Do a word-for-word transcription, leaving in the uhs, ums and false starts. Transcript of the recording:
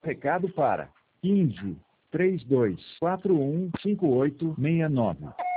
Recado para quinze, trinta e dois, quarenta e um, cinquenta e oito, sessenta e nove.